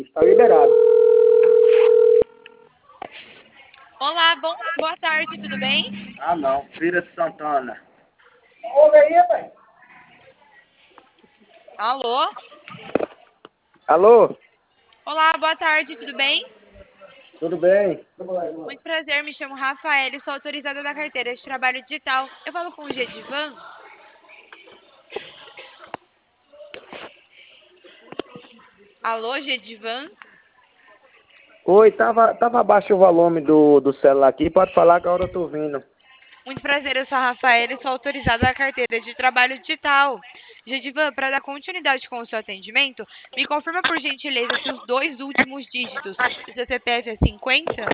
Está liberado. Olá, boa tarde, tudo bem? Ah, não. Feira de Santana. Ouve aí, velho. Alô? Alô? Olá, boa tarde, tudo bem? Tudo bem? Muito prazer, me chamo Rafael, sou autorizada da carteira de trabalho digital. Eu falo com o Gedivan? Alô, Gedivan? Oi, tava abaixo o volume do celular aqui. Pode falar que a hora eu tô vindo. Muito prazer, eu sou a Rafael, sou autorizada da carteira de trabalho digital. Gedivan, para dar continuidade com o seu atendimento, me confirma por gentileza se os dois últimos dígitos do seu CPF é 50?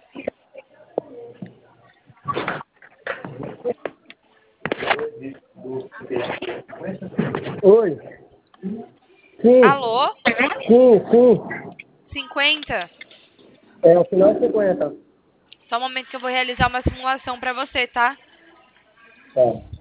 Oi. Sim, Alô? sim. 50? É o final de 50. Só um momento que eu vou realizar uma simulação para você, tá? Tá.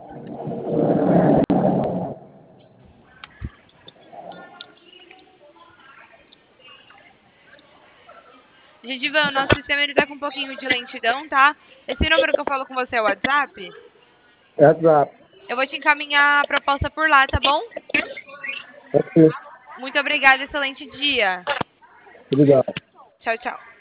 Gedivan, o nosso sistema ele tá com um pouquinho de lentidão, tá? Esse número que eu falo com você é o WhatsApp? WhatsApp. Eu vou te encaminhar a proposta por lá, tá bom? Ok. Muito obrigada, excelente dia. Obrigado. Tchau, tchau.